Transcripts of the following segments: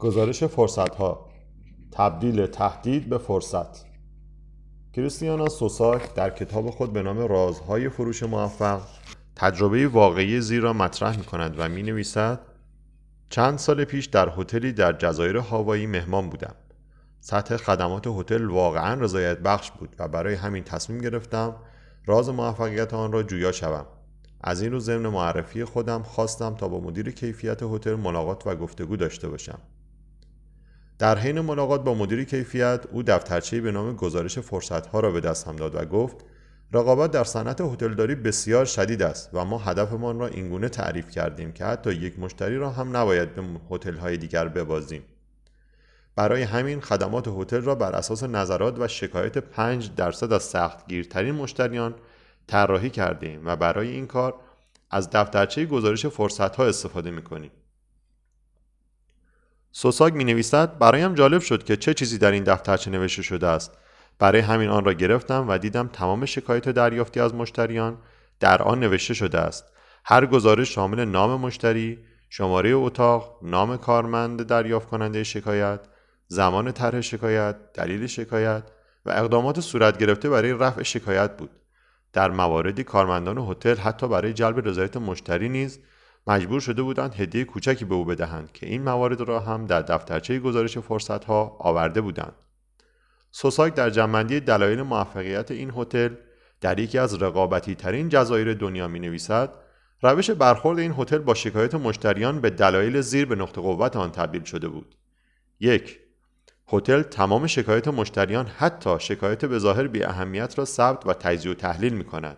گزارش فرصت‌ها، تبدیل تهدید به فرصت. کریستیانا سوساک در کتاب خود به نام رازهای فروش موفق تجربه واقعی زیر را مطرح می‌کند و می‌نویسد: چند سال پیش در هتلی در جزایر هاوایی مهمان بودم. سطح خدمات هتل واقعاً رضایت بخش بود و برای همین تصمیم گرفتم راز موفقیت آن را جویا شوم. از این رو ضمن معرفی خودم خواستم تا با مدیر کیفیت هتل ملاقات و گفتگو داشته باشم. در حین ملاقات با مدیر کیفیت، او دفترچه‌ای به نام گزارش فرصت‌ها را به دستم داد و گفت: رقابت در صنعت هتلداری بسیار شدید است و ما هدفمان را اینگونه تعریف کردیم که حتی یک مشتری را هم نباید به هتل‌های دیگر ببازیم. برای همین خدمات هتل را بر اساس نظرات و شکایت 5% از سختگیرترین مشتریان طراحی کردیم و برای این کار از دفترچه گزارش فرصت‌ها استفاده می‌کنیم. سوساک می‌نویسد: برایم جالب شد که چه چیزی در این دفترچه نوشته شده است. برای همین آن را گرفتم و دیدم تمام شکایت دریافتی از مشتریان در آن نوشته شده است. هر گزارش شامل نام مشتری، شماره اتاق، نام کارمند دریافت کننده شکایت، زمان طرح شکایت، دلیل شکایت و اقدامات صورت گرفته برای رفع شکایت بود. در مواردی کارمندان هتل حتی برای جلب رضایت مشتری نیز مجبور شده بودند هدیه کوچکی به او بدهند که این موارد را هم در دفترچه گزارش فرصت‌ها آورده بودند. سوساک در جمع‌بندی دلایل موفقیت این هتل در یکی از رقابتی ترین جزایر دنیا می‌نویسد: روش برخورد این هتل با شکایت مشتریان به دلایل زیر به نقطه قوت آن تبدیل شده بود. 1. هتل تمام شکایت مشتریان، حتی شکایت به ظاهر بی اهمیت را ثبت و تجزیه و تحلیل می‌کند.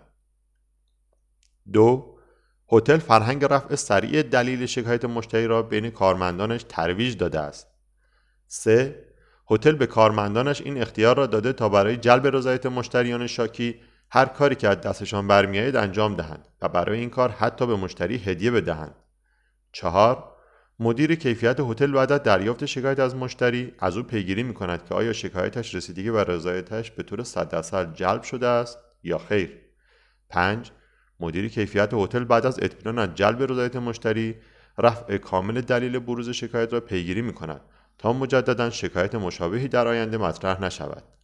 2. هتل فرهنگ رفع سریع دلیل شکایت مشتری را بین کارمندانش ترویج داده است. 3. هتل به کارمندانش این اختیار را داده تا برای جلب رضایت مشتریان شاکی هر کاری که از دستشان برمیآید انجام دهند و برای این کار حتی به مشتری هدیه بدهند. 4. مدیر کیفیت هتل بعد از دریافت شکایت از مشتری از او پیگیری می‌کند که آیا شکایتش رسیدگی و رضایتش به طور 100% جلب شده است یا خیر. 5. مدیر کیفیت هتل بعد از اطمینان از جلب رضایت مشتری رفع کامل دلیل بروز شکایت را پیگیری می‌کند تا مجدداً شکایت مشابهی در آینده مطرح نشود.